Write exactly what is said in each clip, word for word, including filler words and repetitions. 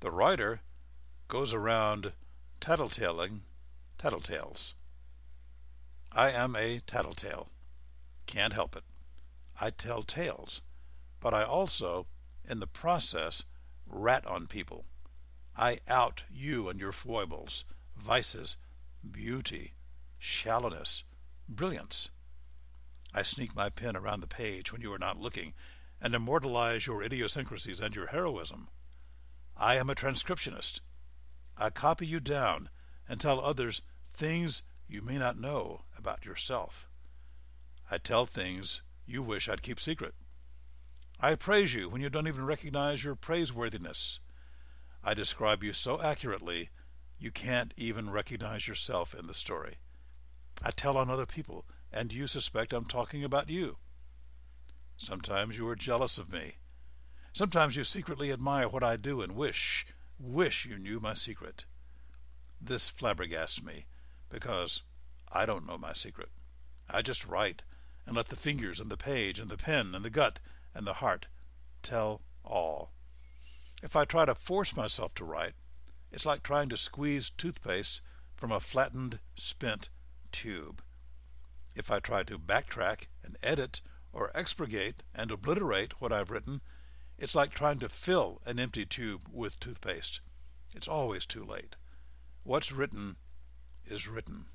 The writer goes around tattletaling tattletales. I am a tattletale. Can't help it. I tell tales, but I also, in the process, rat on people. I out you and your foibles, vices, beauty, shallowness, brilliance. I sneak my pen around the page when you are not looking, and immortalize your idiosyncrasies and your heroism. I am a transcriptionist. I copy you down and tell others things you may not know about yourself. I tell things you wish I'd keep secret. I praise you when you don't even recognize your praiseworthiness. I describe you so accurately you can't even recognize yourself in the story. I tell on other people, and you suspect I'm talking about you. Sometimes you are jealous of me. Sometimes you secretly admire what I do and wish, wish you knew my secret. This flabbergasts me, because I don't know my secret. I just write, and let the fingers and the page and the pen and the gut and the heart tell all. If I try to force myself to write, it's like trying to squeeze toothpaste from a flattened, spent tube. If I try to backtrack and edit or expurgate and obliterate what I've written, it's like trying to fill an empty tube with toothpaste. It's always too late. What's written is written.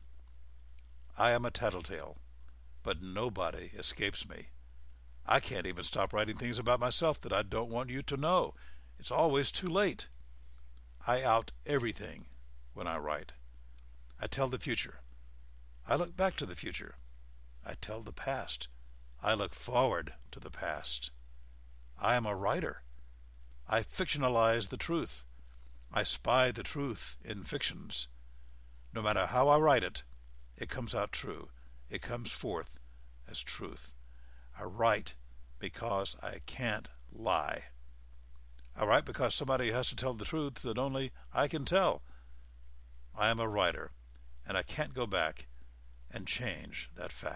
I am a tattletale, but nobody escapes me. I can't even stop writing things about myself that I don't want you to know. It's always too late. I out everything when I write. I tell the future. I look back to the future. I tell the past. I look forward to the past. I am a writer. I fictionalize the truth. I spy the truth in fictions. No matter how I write it, it comes out true. It comes forth as truth. I write because I can't lie. I write because somebody has to tell the truth that only I can tell. I am a writer, and I can't go back and change that fact.